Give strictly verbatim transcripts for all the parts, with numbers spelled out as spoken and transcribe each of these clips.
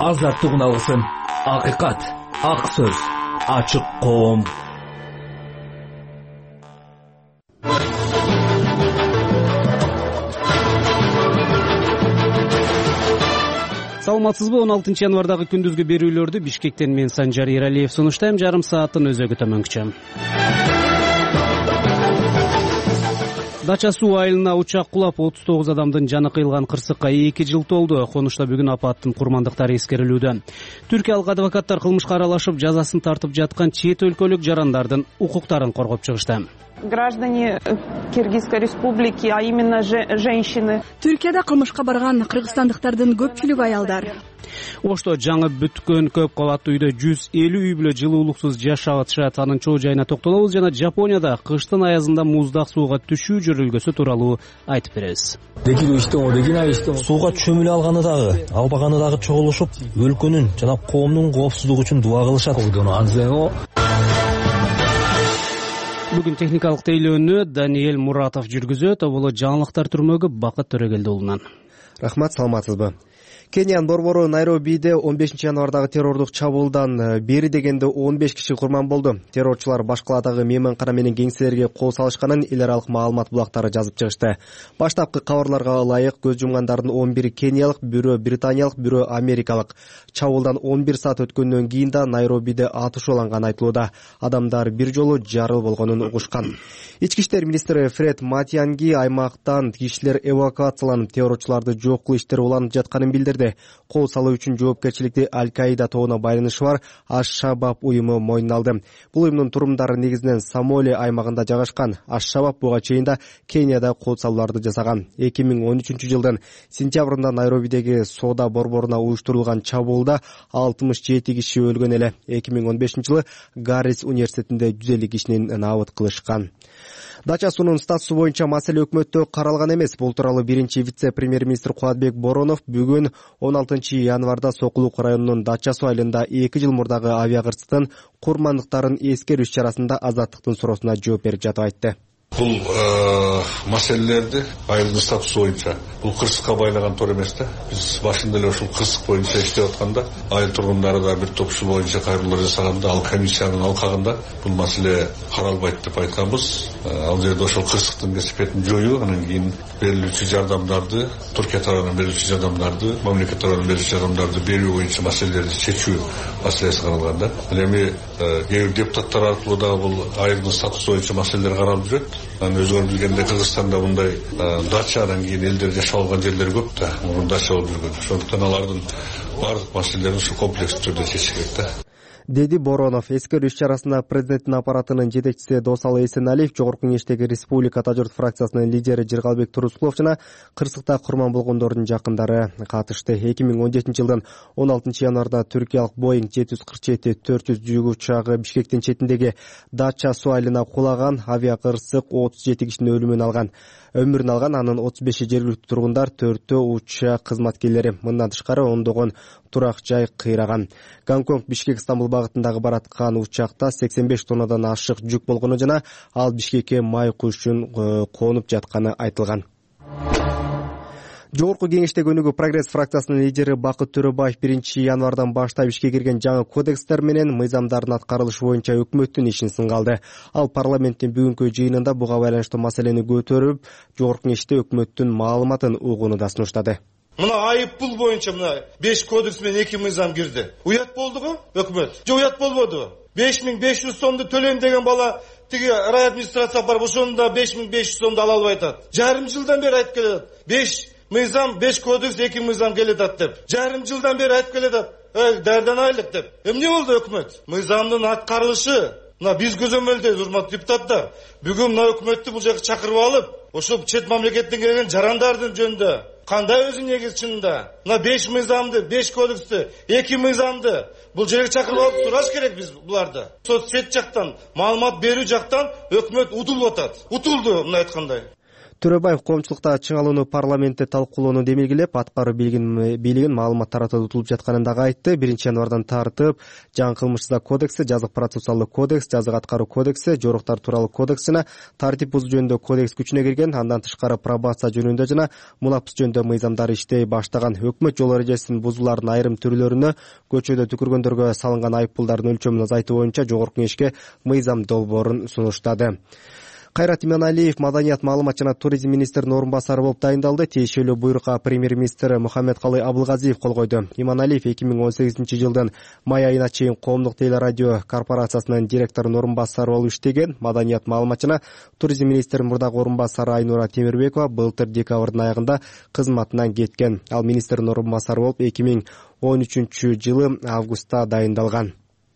азаттыгын алсын. Акыйкат, ак сөз, ачык коом. Саламатсызбы? он алтынчы январдагы күндүзгү берүүлөрдү Бишкектен мен Санжар Эралиев сунуштайм. Жарым сааттын өзөгү төмөнкүчө. Дача суу айылына учак кулап отуз тогуз адамдын жаны кыйылган кырсыкка эки жыл толду. Конушта бүгүн апаттын курмандыктары эскерилүүдө. Түркиялык адвокаттар кылмышка аралашып жазасын тартып жаткан чет өлкөлүк жарандардын укуктарын коргоп чыгышты. Граждане Киргизской республики, а именно женщины. Түркияда кылмышка барган кыргызстандыктардын көпчүлүгү аялдар. Ошто жаңы бүткөн көп кабаттуу үйдө жүз элүү үй бүлө жылуулуксуз жашап атышат. Анын чоо жайына токтолобуз жана Жапонияда кыштын аязында муздак сууга түшүү жөрөлгөсү тууралуу айтып беребиз. Сууга чөмүлө алганы дагы, албаганы дагы чогулушуп, өлкөнүн жана коомдун коопсуздугу үчүн дуа кылышат. Бүгүн техникалык тейлөөнү Даниэль Муратов жүргүзөт. Оболо жаңылыктар түрмөгү Бакыт Төрөгелдиулунан. Рахмат, саламатсызбы? Кениянын борбору Найробиде он бешинчи январдагы террордук чабуулдан бери дегенде он беш киши курман болду. Террорчулар баш каладагы мейманкана менен кеңселерге кол салышканын эл аралык маалымат булактары жазып чыгышты. Баштапкы кабарларга ылайык көз жумгандардын он бири кениялык, бирөө британиялык, бирөө америкалык. Чабуулдан он бир саат өткөндөн кийин да Найробиде атышууланган айтылууда. Адамдар бир жолу жарыл болгонун угушкан. Ички иштер министри Фред Матианги аймактан кишилер эвакуацияланып, террорчуларды жок кылуу иштери уланып жатканын билдирди. Кол салуу үчүн жоопкерчиликти Аль-Каида тобуна байланышы бар Аш-Шабаб уюму мойнуна алды. Бул уюмдун турумдары негизинен Сомали аймагында жайгашкан. Аш-Шабаб буга чейин да Кенияда кол салууларды жасаган. эки миң он үчүнчү жылдын сентябрында Найробидеги соода борборуна уюштурулган чабуулда алтымыш жети киши өлгөн эле. эки миң он бешинчи жылы Гаррис университетинде жүз элүү кишинин набыт кылышкан. Дача суунун статусу боюнча маселе өкмөттө каралган эмес. Бул тууралуу биринчи вице-премьер-министр Кубатбек Боронов бүгүн он алтынчы январда Сокулук районунун Дача суу айылында эки жыл мурдагы авиакырсыктын курмандыктарын эскерүү иш-чарасында Азаттыктын суроосуна жооп берип жатып айтты. Бул маселелерди айылдын статусу боюнча бул кырсыкка байлаган туура эмес да. Биз башында эле ушул кырсык боюнча иштеп атканда айыл тургундары да бир топ ушул боюнча кайрылуулар жасаганда ал комиссиянын алкагында бул маселе каралбайт деп айтканбыз. Ал жерде ошол кырсыктын кесепетин жоюу, анан кийин берилүүчү жардамдарды, Түркия тарабынан берилүүчү жардамдарды, мамлекет тарабынан берилүүчү жардамдарды берүү боюнча маселелерди чечүү маселеси каралган да. Эми кээ бир депутаттар аркылуу да бул айылдын статусу боюнча маселелер каралып жүрөт. Анан өзүңөр билгендей Кыргызстанда мындай дачадан кийин элдер жашап алган жерлер көп да, мурун дача болуп жүргөн. Ошондуктан алардын баардык маселелерин ушу комплекс түрдө чечиш керек да. Деди Боронов. Эскерүү иш-чарасында президенттин аппаратынын жетекчиси Досалы Эсеналиев, Жогорку Кеңештеги Республика Тажырт фракциясынын лидери Жыргалбек Турускулов жана кырсыкта курман болгондордун жакындары катышты. эки миң он жетинчи жылдын он алтынчы январда түркиялык Боинг жети жүз кырк жети төрт жүз жүк учагы Бишкектин четиндеги Дача суу айылына кулаган. Авиакырсык отуз жети кишинин өлүмүн алган. Өмүрүн алган, анын отуз беши жергиликтүү тургундар, төртөө учак кызматкерлери. Мындан тышкары ондогон турак жай кыйраган. Гонконг Бишкек Стамбул багытындагы бараткан учакта сексен беш тоннадан ашык жүк болгону жана ал Бишкекке май куш үчүн конуп жатканы айтылган. Жогорку Кеңештеги өнүгүү Прогресс фракциясынын лидери Бакыт Төрөбаев биринчи январдан баштап ишке кирген жаңы кодекстер менен мыйзамдардын аткарылышы боюнча өкмөттүн ишин сынга алды. Ал парламенттин бүгүнкү жыйынында буга байланыштуу маселени көтөрүп, Жогорку Кеңеште өкмөттүн маалыматын угууну да сунуштады. Мына айып пул боюнча мына беш кодекс менен эки мыйзам кирди. Уят болдуго өкмөт? Жок, уят болбоду. беш миң беш жүз сомду төлөйм деген бала тиги рай администрация бар, ошондо беш миң беш жүз сомду ала албай атат. Жарым жылдан бери айтып келет. беш мыйзам, беш кодекс, эки мыйзам келет деп. Жарым жылдан бери айтып келет. Эй, дарданайлык деп. Эмне болду өкмөт? Мыйзамдын аткарылышы мына биз көзөмөлдөйбүз, урматтуу депутаттар. Бүгүн мына өкмөттү бул жака чакырып алып, ошол чет мамлекеттен келген жарандардын жөнүндө кандай өзү негиз чынында мына беш мыйзамды, беш кодексти, эки мыйзамды бул жерге чакырып алып сураш керек биз буларды. Соцсет жактан, маалымат берүү жактан өкмөт утулуп атат. Утулду мына айткандай. Төрөбаев коомчулукта чыңалууну парламентте талкуулоону демилгелеп, аткаруу бийлигин маалымат таратуудан утулуп жатканын дагы айтты. биринчи январдан тартып жаңы кылмыш жаза кодекси, жазык процессуалдык кодекс, жазык аткаруу кодекси, жоруктар тууралуу кодекс жана тартип бузуу жөнүндө кодекс күчүнө кирген. Андан тышкары пробация жөнүндө жана мунапыс жөнүндө мыйзамдар иштей баштаган. Өкмөт жол эрежесинин бузуулардын айрым түрлөрүнө, көчөдө түкүргөндөргө салынган айыппулдардын өлчөмүн азайтуу боюнча жогорку кеңешке мыйзам долбоорун сунуштады. Кайрат Иманалиев маданият, маалымат жана туризм министринин орун басары болуп дайындалды. Тиешелүү буйрукка премьер-министр Мухаммедкалый Абылгазиев кол койду. Иманалиев эки миң он сегизинчи жылдын май айына чейин коомдук телерадио корпорациясынын директорунун орун басары болуп иштеген. Маданият, маалымат жана туризм министринин мурдагы орун басары Айнура Темирбекова былтыр декабрдын аягында кызматынан кеткен. Ал министрдин орун басары болуп эки миң он үчүнчү жылы августта дайындалган.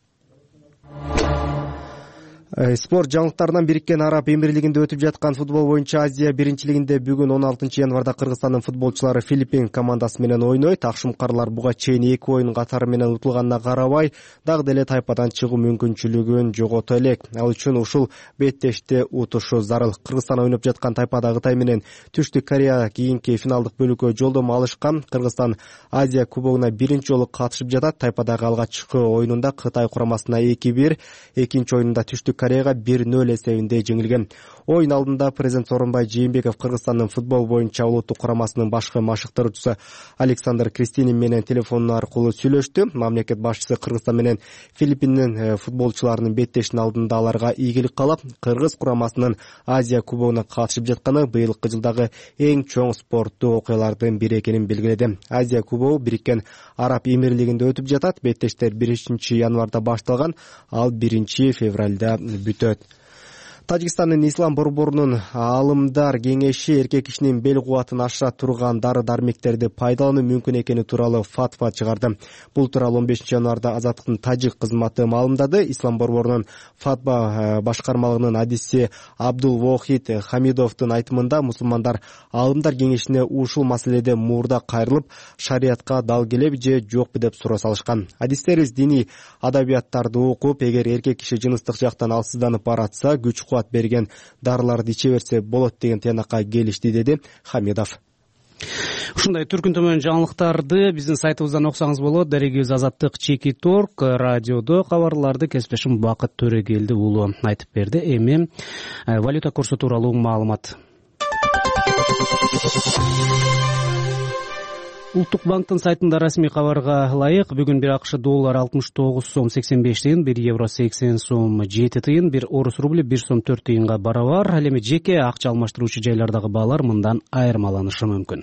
Спорт жаңылыктарынан Бириккен Араб Эмирлигинде өтүп жаткан футбол боюнча Азия биринчилигинде бүгүн он алтынчы январда Кыргызстандын футболчулары Филиппин командасы менен ойнойт. Акшумкарлар буга чейин эки оюн катары менен утулганына карабай, дагы деле тайпадан чыгуу мүмкүнчүлүгүн жогото элек. Ал үчүн ушул беттешти утушу зарыл. Кыргызстан ойноп жаткан тайпада Кытай менен Түштүк Корея кийинки финалдык бөлүккө жолдомо алышкан. Кыргызстан Азия кубогуна биринчи жолу катышып жатат. Тайпадагы алгачкы оюнунда Кытай курамасына эки бир, экинчи оюнунда Түштүк Кореяга бир нөл эсебинде жеңилген. Оюн алдында президент Сооронбай Жээнбеков Кыргызстандын футбол боюнча улуттук курамасынын башкы машыктыруучусу Александр Кристинин менен телефон аркылуу сүйлөштү. Мамлекет башчысы Кыргызстан менен Филиппиндин футболчуларынын беттешинин алдында аларга ийгилик каалап, Кыргыз курамасынын Азия кубогуна катышып жатканы быйылкы жылдагы эң чоң спорттуу окуялардын бири экенин белгиледи. Азия кубогу Бириккен Араб Эмирлигинде өтүп жатат. Беттештер биринчи январда башталган, ал биринчи февралда бүтөт. Тажикстандын Ислам борборунун Аалымдар кеңеши эркек кишинин бел кубатын ашыра турган дары-дармектерди пайдалануу мүмкүн экени тууралуу фатва чыгарды. Бул тууралуу он бешинчи январда Азаттыктын тажик кызматы маалымдады. Ислам борборунун фатва башкармалыгынын адиси Абдул Вохид Хамидовдун айтымында, мусулмандар Аалымдар кеңешине ушул маселеде мурда кайрылып, шариятка дал келеби же жокпу деп суроо салышкан. Адистерибиз диний адабияттарды окуп, эгер эркек киши жыныстык жактан алсызданып баратса, күч берген дарыларды иче берсе болот деген тыянакка келишти, деди Хамидов. Ушундай түркүн төмөн жаңылыктарды биздин сайтыбыздан окусаңыз болот. Дарегибиз Азаттык Чеки Торг радиодо кабарларды кесиптешим Бакыт Төрөгелди уулу айтып берди. Эми валюта курсу тууралуу маалымат. Улуттук банктын сайтында расмий кабарга ылайык, бүгүн бир АКШ доллар алтымыш тогуз сом сексен беш тыйын, бир евро сексен сом жети тыйын, бир орус рубли бир сом төрт тыйынга барабар. Ал эми жеке акча алмаштыруучу жайлардагы баалар мындан айырмаланышы мүмкүн.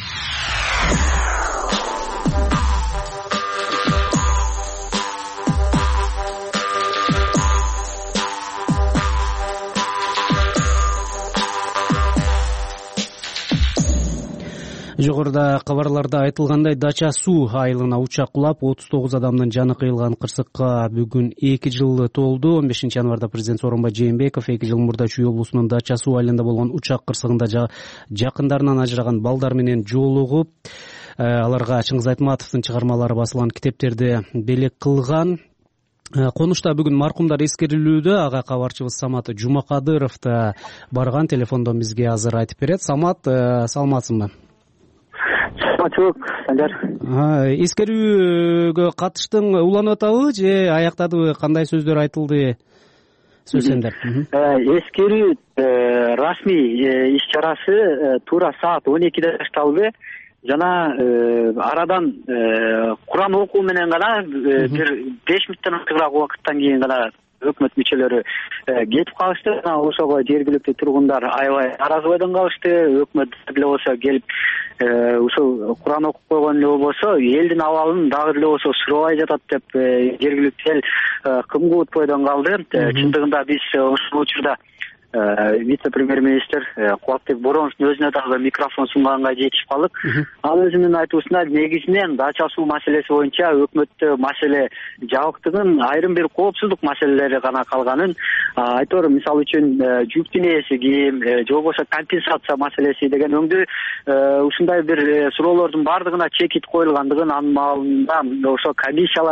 Жогоруда кабарларда айтылгандай, Дача суу айылына учак кулап, отуз тогуз адамдын жаны кыйылган кырсыкка бүгүн эки жыл толду. он бешинчи январда президент Сооронбай Жээнбеков эки жыл мурда Чүй облусунун Дача суу айылында болгон учак кырсыгында жакындарынан ажыраган балдар менен жолугуп, аларга Чыңгыз Айтматовдун чыгармалары басылган китептерди белек кылган. Конушта бүгүн маркумдар эскерилүүдө. Ага кабарчыбыз Самат Жумакадыров да барган, телефондон бизге азыр айтып берет. Самат, саламатсыңбы? Саламатчылык, Санжар. Эскерүүгө катыштың, уланып атабы же аяктадыбы, кандай сөздөр айтылды? Сөзсөңдөр. Эскерүү расмий иш чарасы туура саат он экиде башталды. Жана арадан Куран окуу менен гана бир беш мүнөттөн артыгыраак убакыттан кийин гана өкмөт мүчөлөрү кетип калышты. Ошого жергиликтүү тургундар аябай наразы бойдон калышты. Өкмөт деле болсо келип ушул Куран окуп койгон эле болбосо, элдин абалын дагы деле болсо сурабай жатат деп жергиликтүү эл кымгуут бойдон калды. Чындыгында биз ушул учурда вице-премьер-министр Кубатбек Бороновдун өзүнө дагы микрофон сунганга жетишип калдык. Ал өзүнүн айтуусунда негизинен Дача суу маселеси боюнча өкмөттө маселе жабыктыгын, айрым бир коопсуздук маселелери гана калганын, айтор мисалы үчүн жүк динеси кийим же болбосо компенсация маселеси деген өңдүү ушундай бир суроолордун баардыгына чекит коюлгандыгын, анын маалында ошо комиссиялар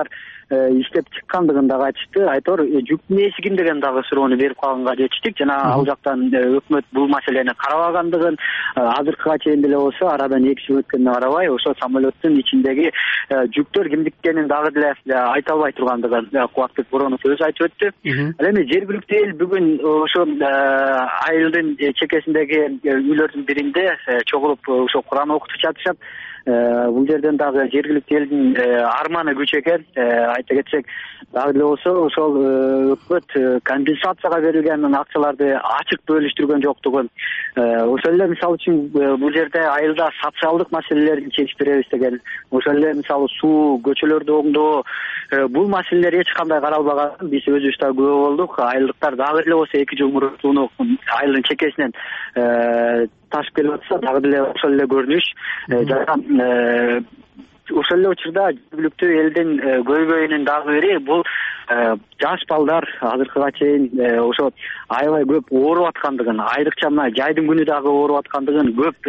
иштеп чыккандыгын дагы айтышты. Айтор жүктүн эшигин деген дагы суроону берип калганга жетиштик. Жана ал жактан өкмөт бул маселени карабагандыгын, азыркыга чейин деле болсо арадан эки жыл өткөнүнө карабай ошо самолеттун ичиндеги жүктөр кимдиктерин дагы деле айта албай тургандыгын Кубатбек Боронов өзү айтып өттү. Ал эми жергиликтүү эл бүгүн ошо айылдын чекесиндеги үйлөрдүн биринде чогулуп ошо Куран окутуп жатышат. Бул жерден дагы жергиликтүү элдин арманы күч экен. Айта кетсек, дагы деле болсо ошол өкмөт компенсацияга берилген акчаларды ачык бөлүштүргөн жоктугун, ошол эле мисалы үчүн бул жерде айылда социалдык маселелерди чечип беребиз деген, ошол эле мисалы суу, көчөлөрдү оңдоо, бул маселелер эч кандай каралбаган. Биз өзүбүз да күбө болдук. Айылдыктар дагы деле болсо эки жыл мурун сууну айылдын чекесинен ташып келип атса, дагы деле ошол эле көрүнүш. Ошол эле учурда жергиликтүү элдин көйгөйүнүн дагы бири бул жаш балдар азыркыга чейин ошо аябай көп ооруп аткандыгын, айрыкча мына жайдын күнү дагы ооруп аткандыгын, көп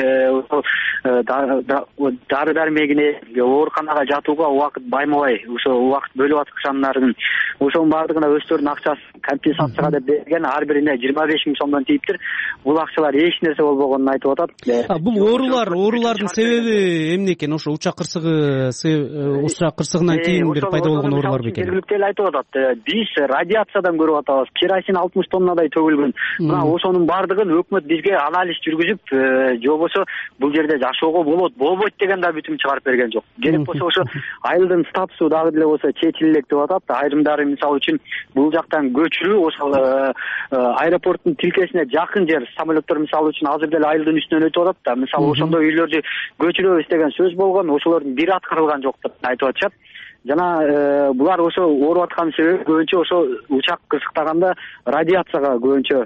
дары дармегине ооруканага жатууга убакыт баймабай ошо убакыт бөлүп атканларын, ошонун баардыгына өздөрүнүн акчасын компенсацияга деп берген, ар бирине жыйырма беш миң сомдон тийиптир. Бул акчалар эч нерсе болбогонун айтып атат. Бул оорулар, оорулардын себеби эмне экен? Ошо учак кырсыгы, учак кырсыгынан кийин бир пайда болгон оорулар бекен? Жергиликтүү эл айтып атат. Биз радиациядан көрүп атабыз. Керосин алтымыш тоннадай төгүлгөн. Мына ошонун баардыгын өкмөт бизге анализ жүргүзүп, же болбосо бул жерде жашоого болот, болбойт деген да бүтүм чыгарып берген жок. Керек болсо ошо айылдын статусу дагы деле болсо чечилелек деп атат. Айрымдары мисалы үчүн бул жактан көчүрүү, ошол аэропорттун тилкесине жакын жер самолеттор мисалы үчүн азыр деле айылдын үстүнөн өтүп атат да. Мисалы ошондой үйлөрдү көчүрөбүз деген сөз болгон, ошолордун бири аткарылган жок деп айтып атышат. Жана булар ошо ооруп аткан себеби көбүнчө ошо учак кырсыктаганда радиацияга көбүнчө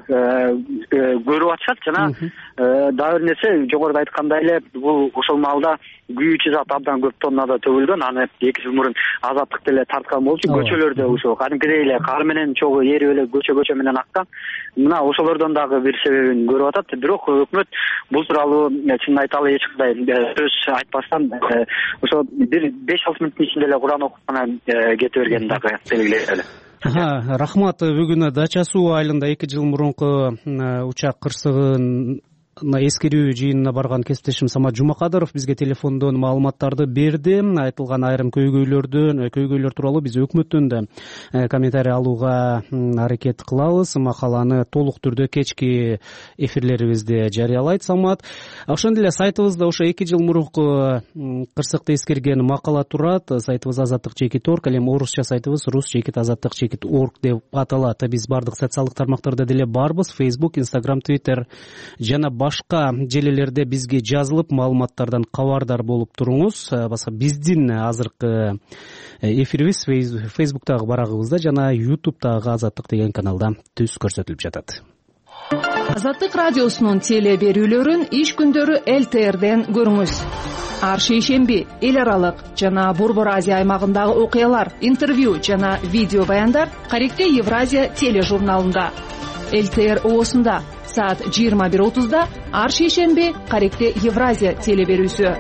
көрүп атышат. Жана дагы бир нерсе, жогоруда айткандай эле бул ошол маалда күйүүчү зат абдан көп тоннада төгүлгөн. Аны эки жыл мурун азаттык деле тарткан болчу. Көчөлөрдө ошо кадимкидей эле кар менен чогуу эрип эле көчө көчө менен аккан. Мына ошолордон дагы бир себебин көрүп атат. Бирок өкмөт бул тууралуу чынын айталы эч кандай сөз айтпастан ошо бир беш алты мүнөттүн ичинде эле Куран окуп кете берген дагы белгилери. Рахмат. Бүгүн Дача суу айылында эки жыл мурунку учак кырсыгын эскерүү жыйынына барган кесиптешим Самат Жумакадыров бизге телефондон маалыматтарды берди. Айтылган айрым көйгөйлөрдөн, көйгөйлөр тууралуу биз өкмөттөн да комментарий алууга аракет кылабыз. Макаланы толук түрдө кечки эфирлерибизде жарыялайт Самат. Ошондой эле сайтыбызда ошо эки жыл мурунку кырсыкты эскерген макала турат. Сайтыбыз азаттык чекит орг, ал эми орусча сайтыбыз рус чекит азаттык чекит орг деп аталат. Биз бардык социалдык тармактарда деле барбыз. Facebook, Instagram, Twitter жана башка желелерде бизге жазылып, маалыматтардан кабардар болуп туруңуз. Башка биздин азыркы эфирибиз Facebook'тагы барагыбызда жана YouTube'тагы Азаттык деген каналда түз көрсөтүлүп жатат. Азаттык радиосунун теле берүүлөрүн иш күндөрү эл тэ эрден көрүңүз. Ар шейшемби эл аралык жана Борбор Азия аймагындагы окуялар, интервью жана видео баяндар Каректе Евразия тележурналында. эл тэ эр оосунда саат жыйырма бир отузда ар шейшемби Каректе Евразия теле берүүсү.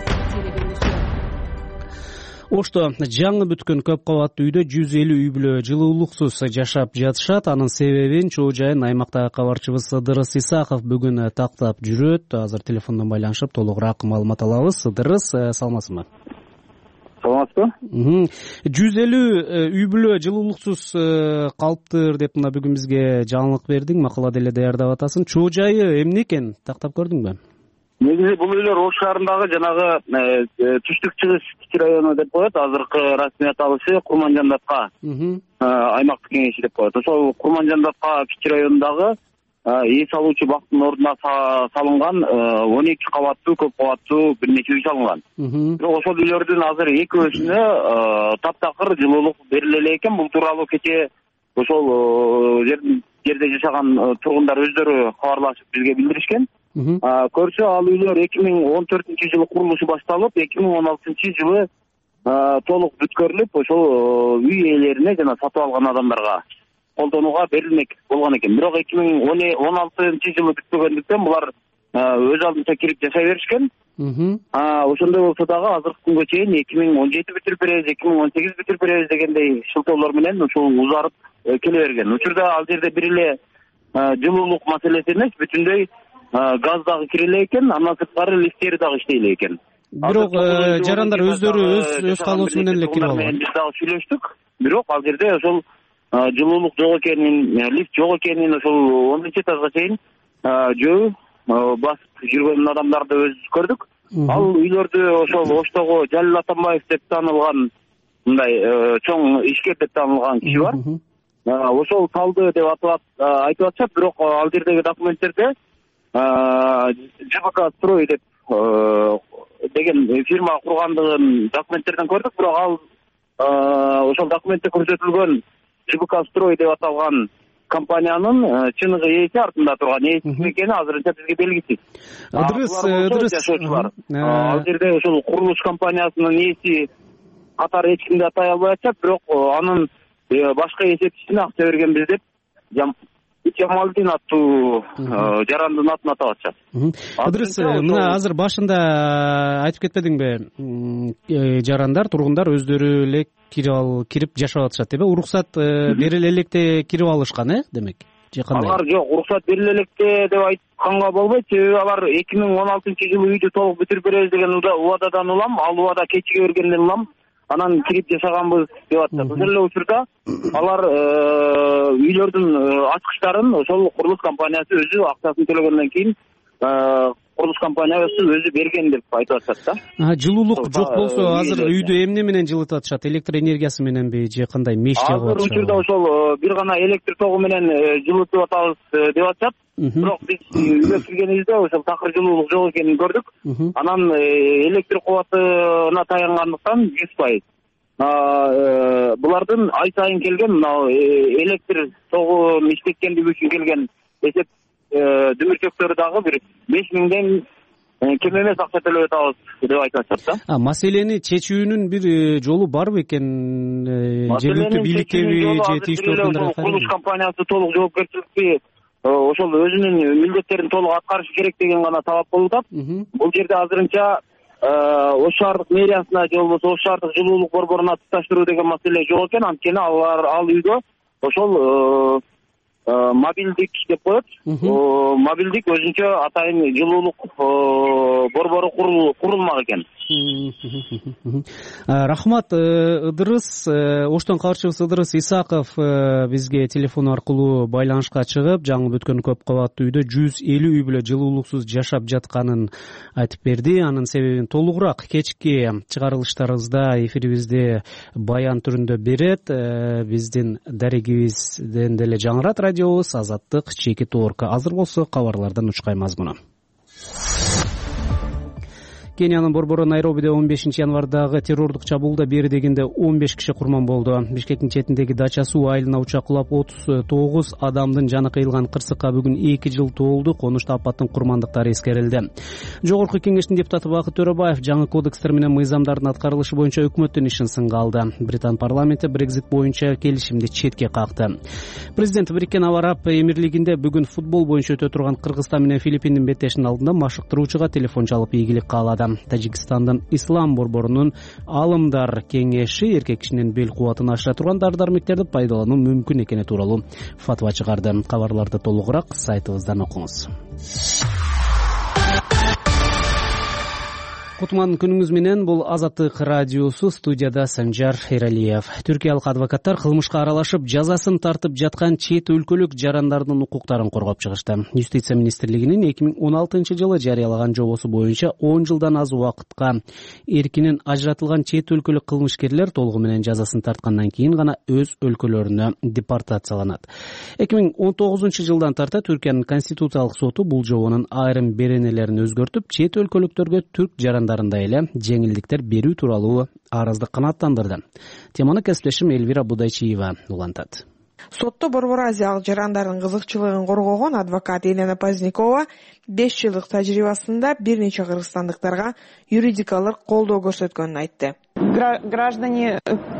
Ошто жаңы бүткөн көп кабаттуу үйдө жүз элүү үй бүлө жылуулуксуз жашап жатышат. Анын себебин чоо жайын аймактагы кабарчыбыз Сыдырыс Исаков бүгүн тактап жүрөт. Азыр телефондон байланышып толугураак маалымат алабыз. Сыдырыс, саламатсызбы? Саламатсызбы? жүз элүү үй бүлө жылуулуксуз калыптыр деп мына бүгүн бизге жаңылык бердиң, макала деле даярдап атасың. Чоо жайы эмне экен, тактап көрдүңбү? Негизи бул үйлөр Ош шаарындагы жанагы түштүк чыгыш кичи району деп коет. Азыркы расмий аталышы Курманжандатка аймактык кеңеши деп коет. Ошол Курманжандатка кичи районундагы эс алуучу бактын ордуна салынган он эки кабаттуу, көп кабаттуу бир нече үй салынган. Бирок ошол үйлөрдүн азыр экөөсүнө таптакыр жылуулук бериле элек экен. Бул тууралуу кечээ ошол жерде жашаган тургундар өздөрү кабарлашып бизге билдиришкен. Көрсө ал үйлөр эки миң он төртүнчү жылы курулушу башталып, эки миң он алтынчы жылы толук бүткөрүлүп, ошол үй ээлерине жана сатып алган адамдарга колдонууга берилмек болгон экен. Бирок эки миң он алтынчы жылы бүткөгөндүктөн булар өз алдынча кирип жашай беришкен. ошондой болсо дагы азыркы күнгө чейин эки миң он жети бүтүрүп беребиз, эки миң он сегиз бүтүрүп беребиз дегендей шылтоолор менен ушул узарып келе берген. Учурда ал жерде бир эле жылуулук маселеси эмес, бүтүндөй газ дагы кире эле экен, андан сырткары лифттери дагы иштей эле экен. Бирок жарандар өздөрү өз каалоосу менен эле кирип алган. Биз дагы сүйлөштүк, бирок ал жерде ошол жылуулук жок экенин, лифт жок экенин ошол онунчу этажга чейин жөө басып жүргөн адамдарды өзүбүз көрдүк. Ал үйлөрдү ошол Оштогу Жалил Атамбаев деп таанылган мындай чоң ишкер деп таанылган киши бар. Ошол салды деп айтып атышат, бирок ал жердеги документтерде ЖБК строй деп деген фирма кургандыгын документтерден көрдүк, бирок ал ошол документте көрсөтүлгөн ЖБК строй деп аталган компаниянын чыныгы ээси артында турган ээси экени азырынча бизге белгисиз. Ыдырыс, ыдырыс жашоочулар. Ал жерде ошол курулуш компаниясынын ээси катары эч кимди атай албай атышат, бирок анын башка эсепчисине акча бергенбиз деп Жамалдин аттуу жарандын атын атап атышат. Ыдырыс, мына азыр башында айтып кетпедиңби, жарандар, тургундар өздөрү эле кирип жашап атышат деп, уруксат бериле электе кирип алышкан, э, демек? Же кандай? Алар жок, уруксат бериле электе деп айтканга болбойт, себеби алар эки миң он алтынчы жылы үйдү толук бүтүрүп беребиз деген убададан улам, ал убада кечиге бергенден улам анан кирип жашаганбыз деп атышат. Ошол эле учурда алар үйлөрдүн ачкычтарын ошол курулуш компаниясы өзү акчасын төлөгөндөн кийин курулуш компаниясы өзү берген деп айтып атышат да. Жылуулук жок болсо азыр үйдү эмне менен жылытып атышат? Электр энергиясы мененби же кандай меш жагып атышат? Азыр учурда ошол бир гана электр тогу менен жылытып атабыз деп атышат. Бирок биз үйгө киргенибизде ошол такыр жылуулук жок экенин көрдүк. Анан электр кубатына таянгандыктан жүз пайыз булардын ай сайын келген мына электр тогу иштеткендиги үчүн келген эсеп дүмүрчөктөрү дагы бир беш миңден кем эмес акча төлөп атабыз деп айтып атышат да. Маселени чечүүнүн бир жолу барбы экен? Жергиликтүү бийликкеби же тийиштүү органдарга? Курулуш компаниясы толук жоопкерчиликти ошол өзүнүн милдеттерин толук аткарышы керек деген гана талап болуп атат. Бул жерде азырынча Ош шаардык мэриясына же болбосо Ош шаардык жылуулук борборуна тутташтыруу деген маселе жок экен, анткени алар ал үйгө ошол мобилдик деп коет. Мобилдик өзүнчө атайын жылуулук борбору курулмак экен. Рахмат, Ыдырыс. Оштон кабарчыбыз Ыдырыс Исаков бизге телефон аркылуу байланышка чыгып, жаңы бүткөн көп кабаттуу үйдө жүз элүү үй бүлө жылуулуксуз жашап жатканын айтып берди. Анын себебин толугураак кечки чыгарылыштарыбызда, эфирибизде баян түрүндө берет. Биздин дарегибизден деле жаңырат радиобуз Азаттык чеки тоорка. Азыр болсо кабарлардан учкай мазмуну. Кениянын борбору Найробиде он бешинчи январдагы террордук чабуулда бери дегенде он беш киши курман болду. Бишкектин четиндеги Дача суу айылына учак кулап отуз тогуз адамдын жаны кыйылган кырсыкка бүгүн эки жыл толду. Конушта апаттын курмандыктары эскерилди. Жогорку кеңештин депутаты Бакыт Төрөбаев жаңы кодекстер менен мыйзамдардын аткарылышы боюнча өкмөттүн ишин сынга алды. Британ парламенти Брекзит боюнча келишимди четке какты. Президент Бириккен Араб Араб Эмирлигинде бүгүн футбол боюнча өтө турган Кыргызстан менен Филиппиндин беттешинин алдында машыктыруучуга телефон чалып ийгилик каалады. Тажикстандын Ислам борборунун Алымдар кеңеши эркек кишинин бел кубатын ашыра турган дары-дармектерди пайдалануу мүмкүн экени тууралуу фатва чыгарды. Кабарларды толугураак сайтыбыздан окуңуз. Кутман күнүңүз менен, бул Азаттык радиосу, студияда Санжар Эралиев. Түркиялык адвокаттар кылмышка аралашып жазасын тартып жаткан чет өлкөлүк жарандардын укуктарын коргоп чыгышты. Юстиция министрлигинин эки миң он алтынчы жылы жарыялаган жобосу боюнча он жылдан аз убакытка эркинен ажыратылган чет өлкөлүк кылмышкерлер толугу менен жазасын тарткандан кийин гана өз өлкөлөрүнө депортацияланат. эки миң он тогузунчу жылдан тарта Түркиянын конституциялык соту бул жобонун айрым беренелерин өзгөртүп, чет өлкөлүктөргө түрк жарандар эле жеңилдиктер берүү тууралуу арызды канааттандырды. Теманы кесиптешим Элвира Будайчиева улантат. Сотто Борбор Азиялык жарандардын кызыкчылыгын коргогон адвокат Елена Позднякова беш жылдык тажрыйбасында бир нече кыргызстандыктарга юридикалык колдоо көрсөткөнүн айтты. Граждане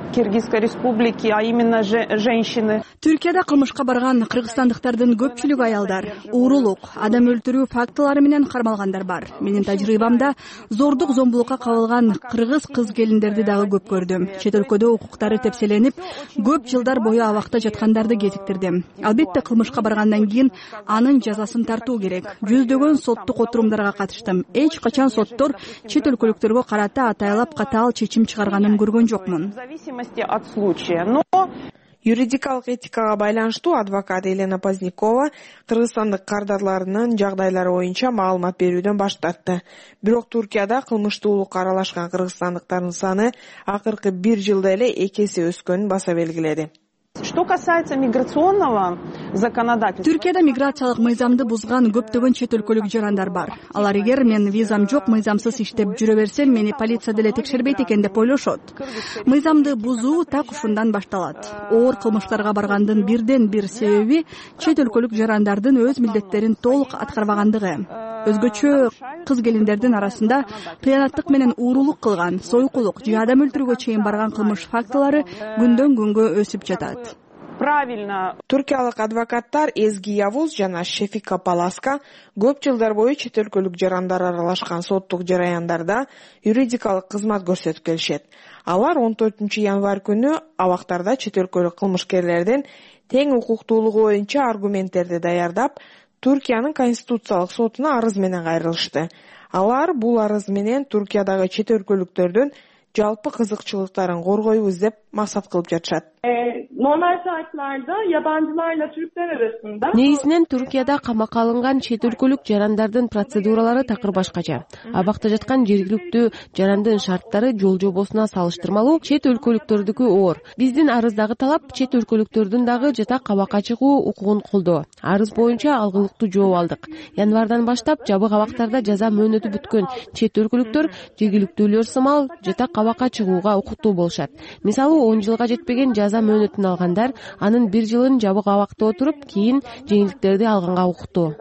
Киргизской республики, а именно женщины. Түркияда кылмышка барган кыргызстандыктардын көпчүлүгү аялдар. Уурулук, адам өлтүрүү фактылары менен кармалгандар бар. Менин тажрыйбамда зордук, зомбулукка кабылган кыргыз кыз келиндерди дагы көп көрдүм. Чет өлкөдө укуктары тепселенип, көп жылдар бою абакта жаткандарды кезиктирдим. Албетте кылмышка баргандан кийин анын жазасын тартуу керек. Жүздөгөн соттук отурумдарга катыштым. Эч качан соттор чет өлкөлүктөргө карата атайлап катаал чечим чыгарганын көргөн жокмун. От случая, но юридикалык этикага байланыштуу адвокат Елена Позднякова кыргызстандык кардарларынын жагдайлары боюнча маалымат берүүдөн баш тартты. Бирок Туркияда кылмыштуулукка аралашкан кыргызстандыктардын саны акыркы бир жылда эле эки эсе өскөнүн баса белгиледи. Что касается миграционного законодательства. Түркияда миграциялык мыйзамды бузган көптөгөн чет өлкөлүк жарандар бар. Алар эгер мен визам жок, мыйзамсыз иштеп жүрө берсем, мени полиция деле текшербейт экен деп ойлошот. Мыйзамды бузуу так ушундан башталат. Оор кылмыштарга баргандын бирден бир себеби чет өлкөлүк жарандардын өз милдеттерин толук аткарбагандыгы. Өзгөчө кыз келиндердин арасында кыянаттык менен уурулук кылган, сойкулук же адам өлтүрүүгө чейин барган кылмыш фактылары күндөн күнгө өсүп жатат. Правильно. Туркиялык адвокаттар Эзги Явуз жана Шефика Паласка көп жылдар бою чет өлкөлүк жарандар аралашкан соттук жараяндарда юридикалык кызмат көрсөтүп келишет. Алар он төртүнчү январь күнү абактарда чет өлкөлүк кылмышкерлердин тең укуктуулугу боюнча аргументтерди даярдап, Туркиянын конституциялык сотуна арыз менен кайрылышты. Алар бул арыз менен Туркиядагы чет өлкөлүктөрдүн жалпы кызыкчылыктарын коргойбуз деп максат кылып жатышат. Normal şartlarda yabancılarla Türkler arasında негизинен Түркияда камакка алынган чет өлкөлүк жарандардын процедуралары такыр башкача. Абакта жаткан жергиликтүү жарандын шарттары жол жобосуна салыштырмалуу чет өлкөлүктөрдүкү оор. Биздин арыздагы талап чет өлкөлүктөрдүн дагы жатак абакка чыгуу укугун колдоо. Арыз боюнча алгылыктуу жооп алдык. Январдан баштап жабык абактарда жаза мөөнөтү бүткөн чет өлкөлүктөр жергиликтүүлөр сымал жатак абакка чыгууга укуктуу болушат. Мисалы он жылга жетпеген жаза мөөнөтүн алгандар анын бир жылын жабык абакта отуруп, кийин жеңилдиктерди алганга укуктуу.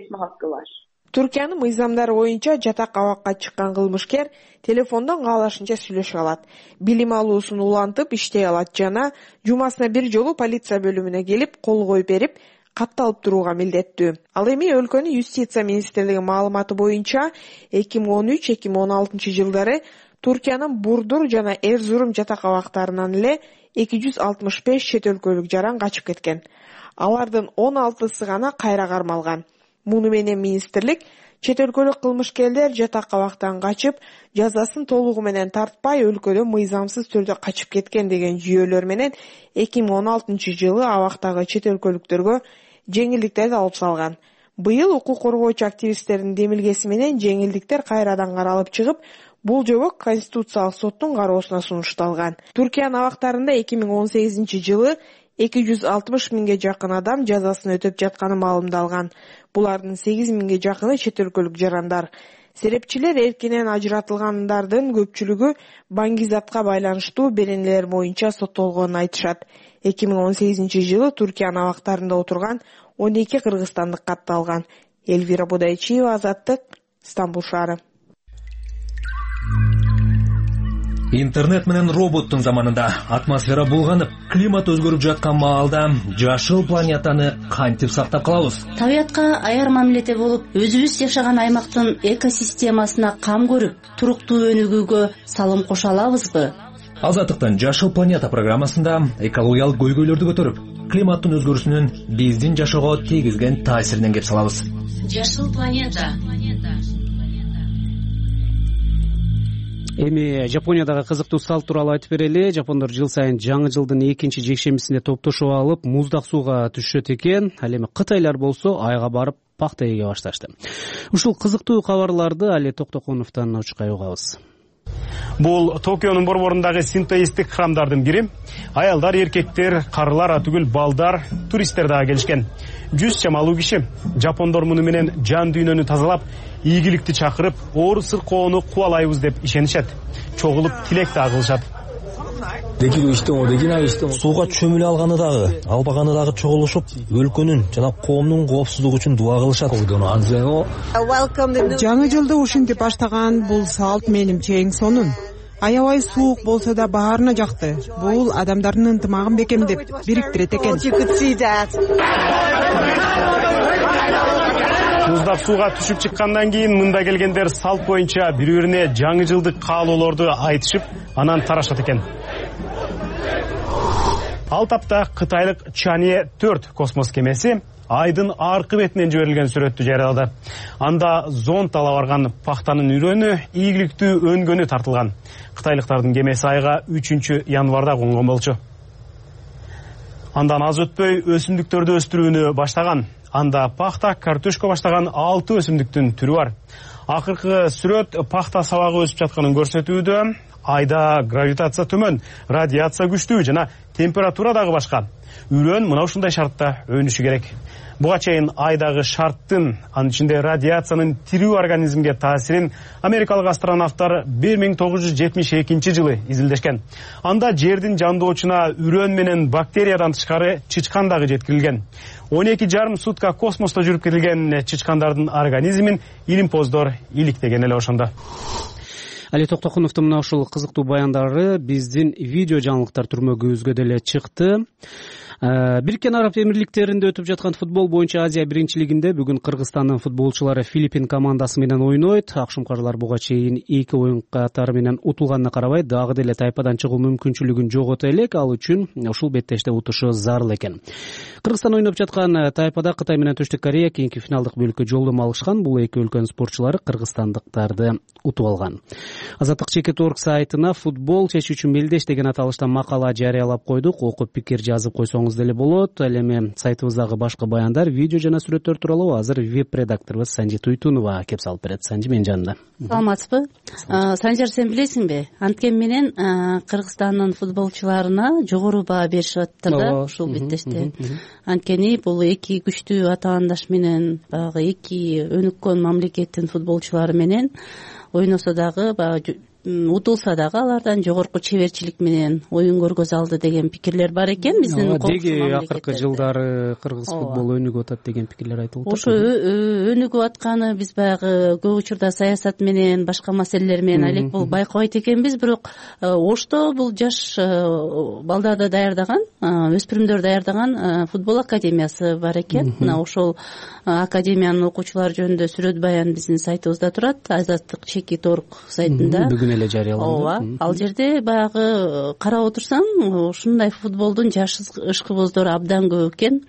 Түркиянын мыйзамдары боюнча жатак абакка чыккан кылмышкер телефондон каалашынча сүйлөшө алат, билим алуусун улантып иштей алат жана жумасына бир жолу полиция бөлүмүнө келип кол коюп берип, катталып турууга милдеттүү. Ал эми өлкөнүн юстиция министрлиги маалыматы боюнча эки миң он үч эки миң он алтынчы жылдары Туркиянын Бурдур жана Эрзурум жатак абактарынан эле эки жүз алтымыш беш чет өлкөлүк жаран качып кеткен. Алардын он алтысы гана кайра кармалган. Муну менен министрлик чет өлкөлүк кылмышкерлер жатак абактан качып, жазасын толугу менен тартпай өлкөдө мыйзамсыз түрдө качып кеткен деген жүйөлөр менен эки миң он алтынчы жылы абактагы чет өлкөлүктөргө жеңилдиктерди алып салган. Быйыл укук коргоочу активисттердин демилгеси менен жеңилдиктер кайрадан каралып чыгып, бул жобо Конституциялык соттун кароосуна сунушталган. Түркиянын абактарында эки миң он сегизинчи жылы эки жүз алтымыш миңге жакын адам жазасын өтөп жатканы маалымдалган. Булардын сегиз миңге жакыны чет өлкөлүк жарандар. Серепчилер эркинен ажыратылгандардын көпчүлүгү баңгизатка байланыштуу беренелер боюнча соттолгонун айтышат. эки миң он сегизинчи жылы Түркиянын абактарында отурган он эки кыргызстандык катталган. Эльвира Будайчиева, Азаттык, Стамбул шаары. Интернет менен роботтун заманында атмосфера булганып, климат өзгөрүп жаткан маалда жашыл планетаны кантип сактап калабыз? Табиятка аяр мамиледе болуп, өзүбүз жашаган аймактын экосистемасына кам көрүп, туруктуу өнүгүүгө салым кошо алабызбы? Азаттыктын Жашыл планета программасында экологиялык көйгөйлөрдү көтөрүп, климаттын өзгөрүүсүнүн биздин жашоого тийгизген таасиринен кеп салабыз. Жашыл планета. Эми Жапониядагы кызыктуу салт тууралуу айтып берели. Жапондор жыл сайын жаңы жылдын экинчи жекшембисинде топтошуп алып, муздак сууга түшөт экен. Ал эми кытайлар болсо айга барып пахта эге башташты. Ушул кызыктуу кабарларды Али Токтоконовдон учкай угабыз. Бул Токионун борборундагы синтоисттик храмдардын бири. Аялдар, эркектер, карылар түгүл балдар, туристтер дагы келишкен. Жүз чамалуу киши жапондор муну менен жан дүйнөнү тазалап, ийгиликти чакырып, оор сыркоону кубалайбыз деп ишенишет. Чогулуп тилек да кылышат. Сууга чөмүлө алганы дагы, албаганы дагы чогулушуп, өлкөнүн жана коомдун коопсуздугу үчүн дуа кылышат. Жаңы жылды ушинтип баштаган бул салт менимче эң сонун. аябай суук болсо да баарына жакты. Бул адамдардын ынтымагын бекемдеп бириктирет экен. Туздап сууга түшүп чыккандан кийин мында келгендер салт боюнча бири-бирине жаңы жылдык каалоолорду айтышып, анан тарашат экен. Ал тапта кытайлык Чане төрт космос кемеси айдын аркы бетинен жиберилген сүрөттү жарыялады. Анда зонд ала барган пахтанын үрөнү, ийгиликтүү өнгөнү тартылган. Кытайлыктардын кемеси айга үчүнчү январда конгон болчу. Андан аз өтпөй өсүмдүктөрдү өстүрүүнү баштаган. Анда пахта, картошка баштаган алты өсүмдүктүн түрү бар. Акыркы сүрөт пахта сабагы өсүп жатканын көрсөтүүдө. Айда гравитация төмөн, радиация күчтүү жана температура дагы башка. Үрөн мына ушундай шартта өнүшү керек. Буга чейин айдагы шарттын, анын ичинде радиациянын тирүү организмге таасирин америкалык астронавттар бир миң тогуз жүз жетимиш экинчи жылы изилдешкен. Анда жердин жандоочуна үрөн менен бактериядан тышкары чычкан дагы жеткирилген. он эки жарым сутка космосто жүрүп келген чычкандардын организмин илимпоздор иликтеген эле ошондо. Али Токтокуновдун мына ушул кызыктуу баяндары биздин видео жаңылыктар түрмөгүбүзгө деле чыкты. Бириккен Араб Эмирликтеринде өтүп жаткан футбол боюнча Азия биринчилигинде бүгүн Кыргызстандын футболчулары Филиппин командасы менен ойнойт. Акшумкарлар буга чейин эки оюн катары менен утулганына карабай, дагы деле тайпадан чыгуу мүмкүнчүлүгүн жогото элек. Ал үчүн ушул беттеште утушу зарыл экен. Кыргызстан ойноп жаткан тайпада Кытай менен Түштүк Корея кийинки финалдык бөлүккө жолдомо алышкан. Бул эки өлкөнүн спортчулары кыргызстандыктарды утуп алган. Азаттык чекит точка орг сайтына футбол чечүүчү мелдеш деген аталышта макала жарыялап койдук. Окуп пикир жазып койсоңуз деле болот. Ал эми сайтыбыздагы башка баяндар, видео жана сүрөттөр тууралуу азыр веб-редакторубуз Санжи Туйтунова кеп салып берет. Санжи менин жанымда. Саламатсызбы? Санжар, сен билесиңби? Анткени менен Кыргызстандын футболчуларына жогору баа беришип атты да ушул беттеште. Анткени бул эки күчтүү атаандаш менен, баягы эки өнүккөн мамлекеттин футболчулары менен ойносо дагы, баягы утулса дагы алардан жогорку чеберчилик менен оюн көргөзө алды деген пикирлер бар экен биздин деги акыркы жылдары кыргыз футболу өнүгүп атат деген пикирлер айтылып атат. Ошо өнүгүп атканы биз баягы көп учурда саясат менен, башка маселелер менен алек болуп байкабайт экенбиз, бирок Ошто бул жаш балдарды даярдаган, өспүрүмдөр даярдаган футбол академиясы бар экен. Мына ошол академиянын окуучулары жөнүндө сүрөт баян биздин сайтыбызда турат, азаттык чекит точка орг сайтында. Бүгүн эле жарыяланды. Ооба, ал жерде баягы карап отурсаң, ушундай футболдун жаш ышкыбоздору абдан көп экен.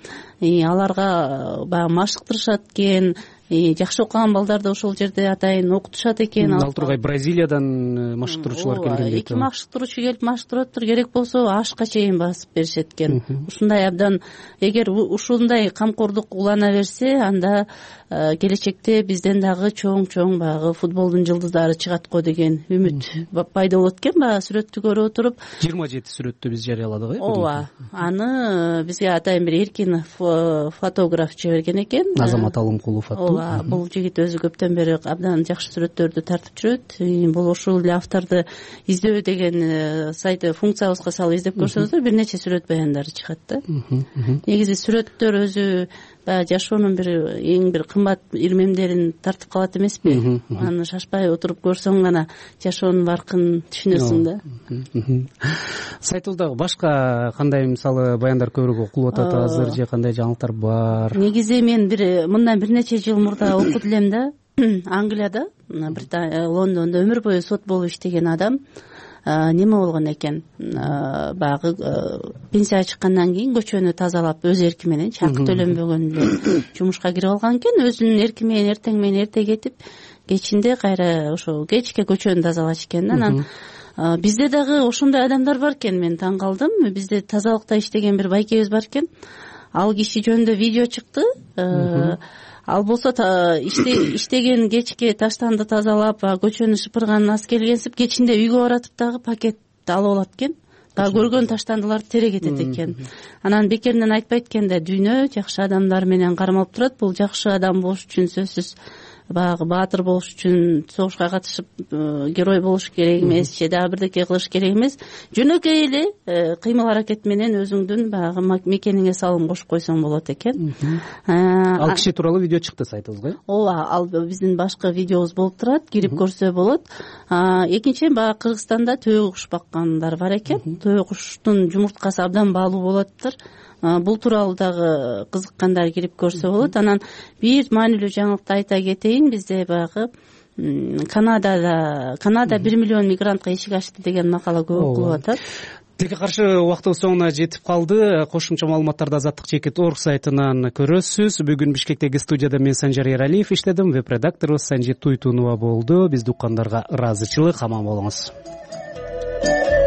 Аларга баягы машыктырышат экен. Жакшы окуган балдарды ошол жерде атайын окутушат экен. Ал тургай Бразилиядан машыктыруучулар келген. Эки машыктыруучу келип машыктырып, керек болсо ашка чейин басып беришет экен. Ушундай абдан, эгер ушундай камкордук улана берсе, анда келечекте бизден дагы чоң-чоң баягы футболдун жылдыздары чыгат го деген үмүт пайда болот экен. Баягы сүрөттү көрүп отуруп, жыйырма жети сүрөттү биз жарыяладык, э? Ооба. Аны бизге атайын бир эркин фотограф жиберген экен. Азамат Алымкулов аттуу. Бул жигит өзү көптөн бери абдан жакшы сүрөттөрдү тартып жүрөт. Бул ошол эле авторду издөө деген сайт функциябызга салып издеп көрсөңүздөр бир нече сүрөт баяндары чыгат да. Негизи сүрөттөр өзү баягы жашоонун бир эң бир кымбат ирмемдерин тартып калат эмеспи? Аны шашпай отуруп көрсөң гана жашоонун баркын түшүнөсүң да. Сайтыбыздагы башка кандай мисалы баяндар көбүрөөк окулуп атат азыр же кандай жаңылыктар бар? Негизи мен бир мындан бир нече жыл мурда окуп элем да. Англияда, Лондондо өмүр бою сот болуп иштеген адам неме болгон экен, баягы пенсияга чыккандан кийин көчөнү тазалап өз эрки менен, чакы төлөнбөгөн эле жумушка кирип алган экен. Өзүнүн эрки менен эртең менен эрте кетип, кечинде кайра ошо кечке көчөнү тазалаш экен. Анан бизде дагы ошондой адамдар бар экен, мен таң калдым. Бизде тазалыкта иштеген бир байкебиз бар экен. Ал киши жөнүндө видео чыкты. Ал болсо иштеген кечке таштанды тазалап, көчөнү шыпырган аз келгенсип, кечинде үйгө баратып дагы пакет алып алат экен. Дагы көргөн таштандыларды тере кетет экен. Анан бекеринен айтпайт экен да, дүйнө жакшы адамдар менен кармалып турат. Бул жакшы адам болуш үчүн сөзсүз баягы баатыр болуш үчүн согушка катышып герой болуш керек эмес же дагы бирдеке кылыш керек эмес, жөнөкөй эле кыймыл аракет менен өзүңдүн баягы мекениңе салым кошуп койсоң болот экен. Ал киши тууралуу видео чыкты сайтыбызга. ооба, ал биздин башкы видеобуз болуп турат, кирип көрсө болот. Экинчиден баягы Кыргызстанда төө куш баккандар бар экен. Төө куштун жумурткасы абдан баалуу болот атыптыр. Бул тууралуу дагы кызыккандар кирип көрсө болот. Анан бир маанилүү жаңылыкты айта кетейин. Бизде баягы Канадада Канада бир миллион мигрантка эшик ачты деген макала көп окулуп атат. Тилекке каршы убактыбыз соңуна жетип калды. Кошумча маалыматтарды Азаттык чекит орг сайтынан көрөсүз. Бүгүн Бишкектеги студияда мен Санжар Эралиев иштедим, веб-редакторубуз Санжит Туйтунова болду. Бизди уккандарга ыраазычылык, аман болуңуз.